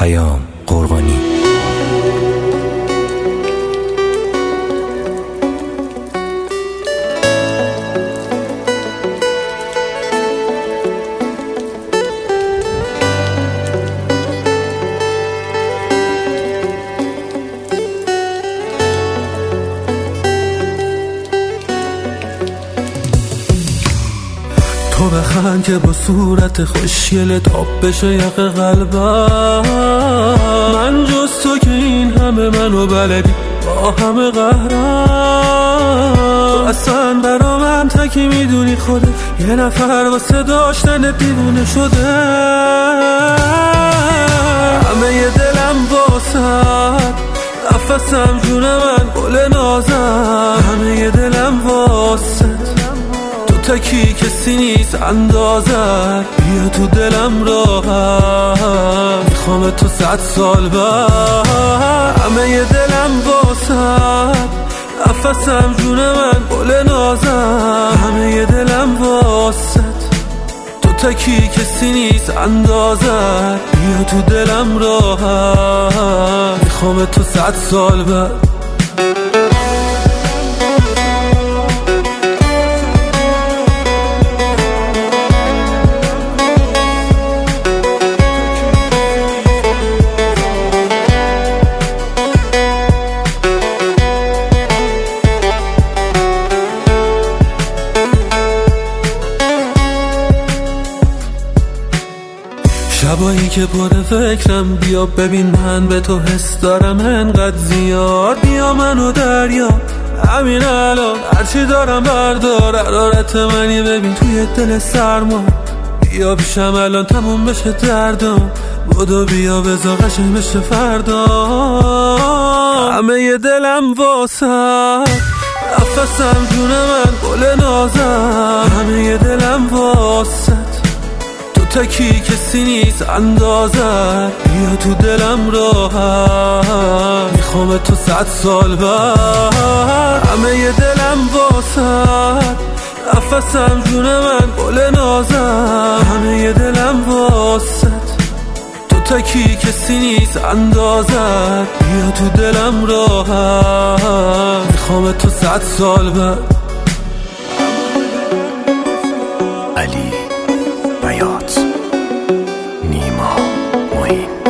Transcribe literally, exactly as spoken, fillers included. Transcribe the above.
پیام قربانی. تو بخند که با صورت خوشگل تاب بشه یق قلبم، من جز تو که این همه منو بلدی با همه قهرم. تو اصلا برا من تکی میدونی خوده یه نفر واسه داشتن دیوونه شده. همه ی دلم واسد نفسم جون من گل نازم. همه ی دلم واسد تکی کسی نیست اندازت. بیا تو دلم راحت میخوام تو صد سال بعد. همه ی دلم واسد نفسم جون من گل نازم. همه ی دلم واسد تو تکی کسی نیست اندازت. بیا تو دلم راحت میخوام تو صد سال بعد. شبایی که پر فکرم بیا ببین من به تو حس دارم انقدر زیاد. بیا منو دریا همین الان هرچی دارم بردار. حرارت منی ببین توی دل سرما. بیا پیشم الان تموم بشه دردم. بدو بیا بذار قشنگ بشه فردا. همه ی دلم واسد نفسم جون من گل نازم. همه ی دلم واسد تکی کسی نیست اندازت. بیا تو دلم راحت میخوام تو صد سال بعد. همه ی دلم واسد نفسم جون من گل نازم. همه ی دلم واسد تو تکی کسی نیست اندازت. بیا تو دلم راحت میخوام تو صد سال بعد. علی بیات، نیما معین.